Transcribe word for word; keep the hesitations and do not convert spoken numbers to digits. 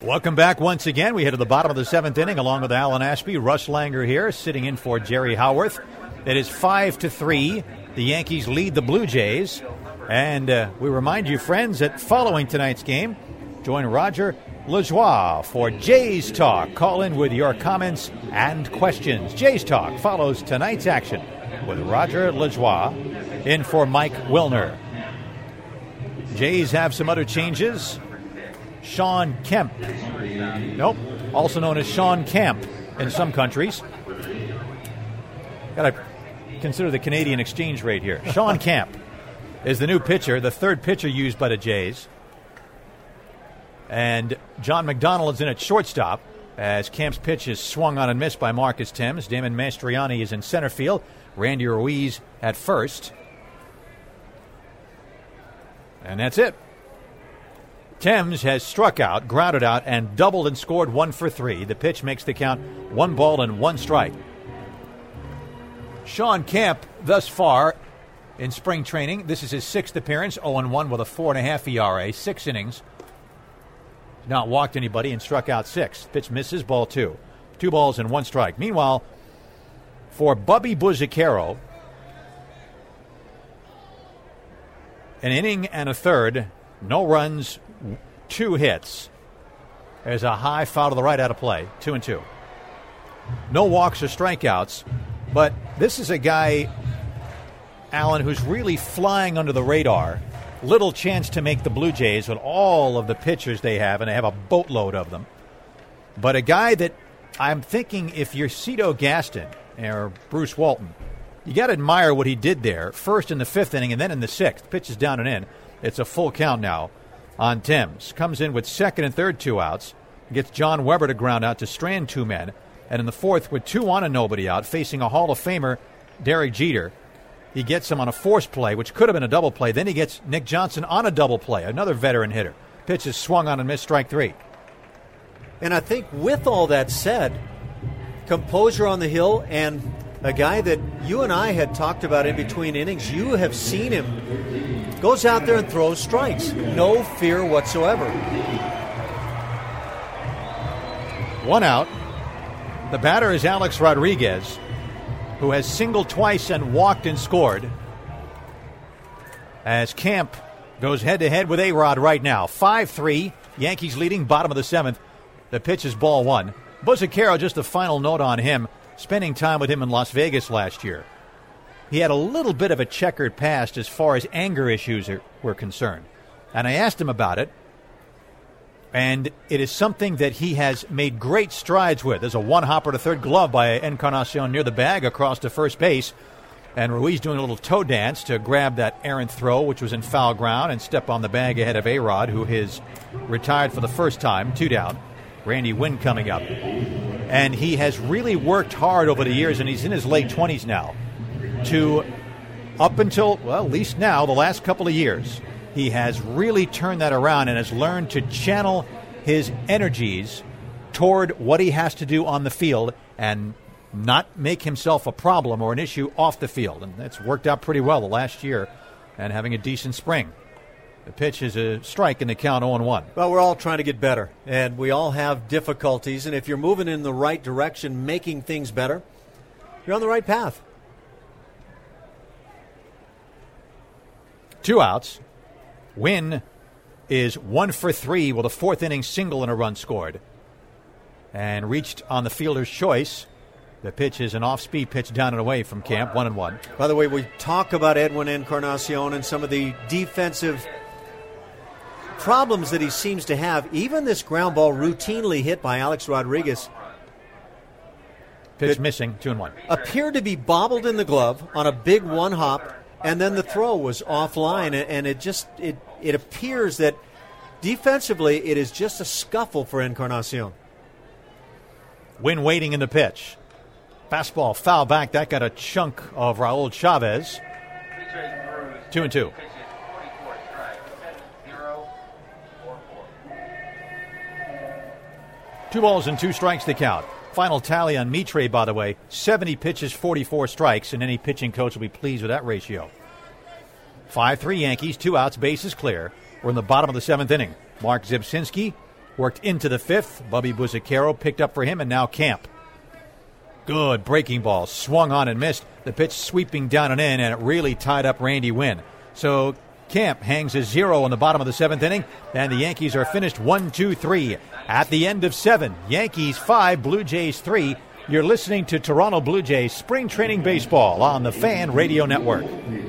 Welcome back once again. We head to the bottom of the seventh inning along with Alan Ashby. Russ Langer here, sitting in for Jerry Howarth. It is five to three. The Yankees lead the Blue Jays. And uh, we remind you, friends, that following tonight's game, join Roger Lajoie for Jays Talk. Call in with your comments and questions. Jays Talk follows tonight's action with Roger Lajoie in for Mike Wilner. Jays have some other changes. Sean Kemp. Nope. Also known as Sean Camp in some countries. Got to consider the Canadian exchange rate here. Sean Camp is the new pitcher, the third pitcher used by the Jays. And John McDonald is in at shortstop as Camp's pitch is swung on and missed by Marcus Thames. Damon Mastriani is in center field. Randy Ruiz at first. And that's it. Thames has struck out, grounded out, and doubled and scored one for three. The pitch makes the count one ball and one strike. Sean Camp, thus far in spring training, this is his sixth appearance, oh and one with a four point five E R A, six innings. Not walked anybody and struck out six. Pitch misses, ball two. Two balls and one strike. Meanwhile, for Bubby Buzzicaro, an inning and a third, no runs, two hits. There's a high foul to the right out of play, two and two. No walks or strikeouts, but this is a guy, Alan, who's really flying under the radar. Little chance to make the Blue Jays with all of the pitchers they have, and they have a boatload of them. But a guy that I'm thinking if you're Cito Gaston or Bruce Walton, you got to admire what he did there, first in the fifth inning and then in the sixth. Pitch is down and in. It's a full count now on Thames. Comes in with second and third two outs. Gets John Weber to ground out to strand two men. And in the fourth, with two on and nobody out, facing a Hall of Famer, Derek Jeter, he gets him on a force play, which could have been a double play. Then he gets Nick Johnson on a double play, another veteran hitter. Pitch is swung on and missed, strike three. And I think with all that said, composure on the hill, and a guy that you and I had talked about in between innings, you have seen him, goes out there and throws strikes. No fear whatsoever. One out. The batter is Alex Rodriguez, who has singled twice and walked and scored. As Camp goes head-to-head with A-Rod right now. five three, Yankees leading, bottom of the seventh. The pitch is ball one. Buzzicaro, just a final note on him, spending time with him in Las Vegas last year. He had a little bit of a checkered past as far as anger issues are, were concerned. And I asked him about it, and it is something that he has made great strides with. There's a one-hopper to third glove by Encarnacion near the bag across to first base. And Ruiz doing a little toe dance to grab that errant throw, which was in foul ground, and step on the bag ahead of A-Rod, who is retired for the first time, two down. Randy Wynn coming up. And he has really worked hard over the years, and he's in his late twenties now, to, up until, well, at least now, the last couple of years, he has really turned that around and has learned to channel his energies toward what he has to do on the field and not make himself a problem or an issue off the field. And that's worked out pretty well the last year and having a decent spring. The pitch is a strike in the count, oh and one. Well, we're all trying to get better, and we all have difficulties. And if you're moving in the right direction, making things better, you're on the right path. Two outs. Wynn is one for three with a fourth inning single and a run scored. And reached on the fielder's choice. The pitch is an off-speed pitch down and away from Camp, one and one. By the way, we talk about Edwin Encarnacion and some of the defensive problems that he seems to have. Even this ground ball routinely hit by Alex Rodriguez. Pitch missing, two and one. Appeared to be bobbled in the glove on a big one hop, and then the throw was offline, and it just it it appears that defensively it is just a scuffle for Encarnacion. Wynn waiting in the pitch. Fastball foul back. That got a chunk of Raul Chavez. Two and two. Two balls and two strikes to count. Final tally on Mitre, by the way, seventy pitches, forty-four strikes, and any pitching coach will be pleased with that ratio. five three Yankees, two outs, bases clear. We're in the bottom of the seventh inning. Mark Zybcinski worked into the fifth. Bubby Buzzicaro picked up for him, and now Camp. Good breaking ball, swung on and missed. The pitch sweeping down and in, and it really tied up Randy Wynn. So Camp hangs a zero in the bottom of the seventh inning, and the Yankees are finished one two three. At the end of seven, Yankees five, Blue Jays three. You're listening to Toronto Blue Jays Spring Training Baseball on the Fan Radio Network.